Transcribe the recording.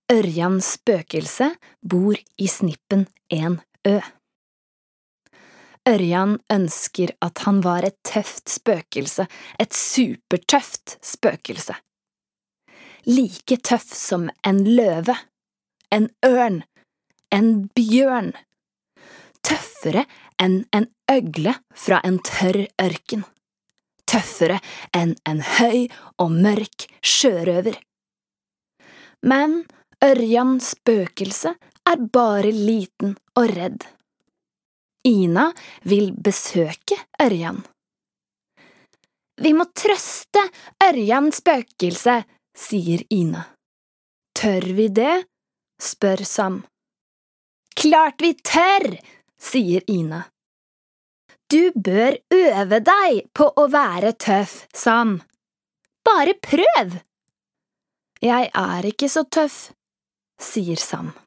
Ørjans spøkelse bor i snippen en ø. Ørjan ønsker at han var et tøft spøkelse, et supertøft spøkelse. Like tøff som en løve, en ørn, en bjørn. Tøffere enn en øgle fra en tørr ørken. Tøffere enn en høy og mørk sjørøver. Men Ørjans spøkelse er bare liten og redd. Ina vil besøke Ørjan. Vi må trøste Ørjans spøkelse, sier Ina. Tør vi det? Spør Sam. Klart vi tør, sier Ina. Du bør øve deg på å være tøff, Sam. Bare prøv! Jeg er ikke så tøff, sier Sam.